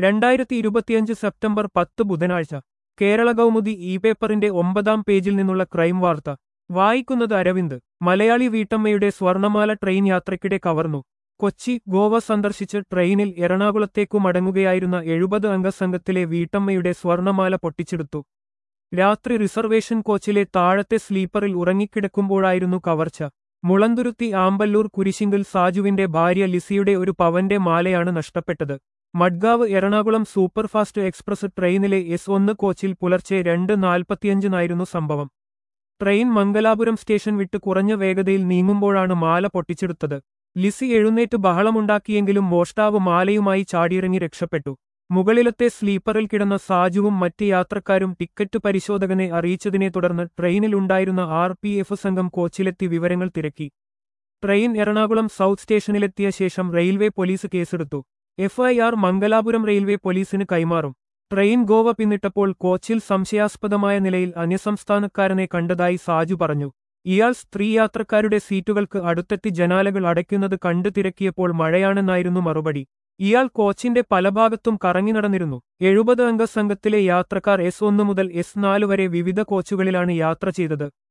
2025 September 10 ബുധനാഴ്ച Kerala Kaumudi E പേപ്പറിന്റെ 9-ാം പേജിൽ നിന്നുള്ള ക്രൈം വാർത്ത വായിക്കുന്നത് അരവിന്ദ്. മലയാളി വീട്ടമ്മയുടെ സ്വർണമാല ട്രെയിൻ യാത്രയ്ക്കിടെ കവർന്നു. കൊച്ചി ഗോവ സന്ദർശിച്ച് ട്രെയിനിൽ എറണാകുളത്തേക്കു മടങ്ങുകയായിരുന്ന 70-അംഗ സംഘത്തിലെ വീട്ടമ്മയുടെ സ്വർണമാല പൊട്ടിച്ചെടുത്തു. രാത്രി റിസർവേഷൻ കോച്ചിലെ താഴത്തെ സ്ലീപ്പറിൽ ഉറങ്ങിക്കിടക്കുമ്പോഴായിരുന്നു കവർച്ച. മുളന്തുരുത്തി ആമ്പല്ലൂർ കുരിശിങ്കിൽ സാജുവിന്റെ ഭാര്യ ലിസിയുടെ ഒരു പവന്റെ മാലയാണ് നഷ്ടപ്പെട്ടത്. മഡ്ഗാവ് എറണാകുളം സൂപ്പർഫാസ്റ്റ് എക്സ്പ്രസ് ട്രെയിനിലെ S1 കോച്ചിൽ പുലർച്ചെ 2:45 സംഭവം. ട്രെയിൻ മംഗലാപുരം സ്റ്റേഷൻ വിട്ട് കുറഞ്ഞ വേഗതയിൽ നീങ്ങുമ്പോഴാണ് മാല പൊട്ടിച്ചെടുത്തത്. ലിസി എഴുന്നേറ്റ് ബഹളമുണ്ടാക്കിയെങ്കിലും മോഷ്ടാവ് മാലയുമായി ചാടിയിറങ്ങി രക്ഷപ്പെട്ടു. മുകളിലത്തെ സ്ലീപ്പറിൽ കിടന്ന സാജുവും മറ്റ് യാത്രക്കാരും ടിക്കറ്റ് പരിശോധകനെ അറിയിച്ചതിനെ തുടർന്ന് ട്രെയിനിലുണ്ടായിരുന്ന RPF സംഘം കോച്ചിലെത്തി വിവരങ്ങൾ തിരക്കി. ട്രെയിൻ എറണാകുളം സൗത്ത് സ്റ്റേഷനിലെത്തിയ ശേഷം റെയിൽവേ പോലീസ് കേസെടുത്തു. FIR മംഗലാപുരം റെയിൽവേ പോലീസിന് കൈമാറും. ട്രെയിൻ ഗോവ പിന്നിട്ടപ്പോൾ കോച്ചിൽ സംശയാസ്പദമായ നിലയിൽ അന്യസംസ്ഥാനക്കാരനെ കണ്ടതായി സാജു പറഞ്ഞു. ഇയാൾ സ്ത്രീ യാത്രക്കാരുടെ സീറ്റുകൾക്ക് അടുത്തെത്തി ജനാലകൾ അടയ്ക്കുന്നത് കണ്ടു തിരക്കിയപ്പോൾ മഴയാണെന്നായിരുന്നു മറുപടി. ഇയാൾ കോച്ചിന്റെ പല ഭാഗത്തും കറങ്ങി നടന്നിരുന്നു. 70-അംഗ സംഘത്തിലെ യാത്രക്കാർ S1 മുതൽ S4 വരെ വിവിധ കോച്ചുകളിലാണ് യാത്ര ചെയ്തത്.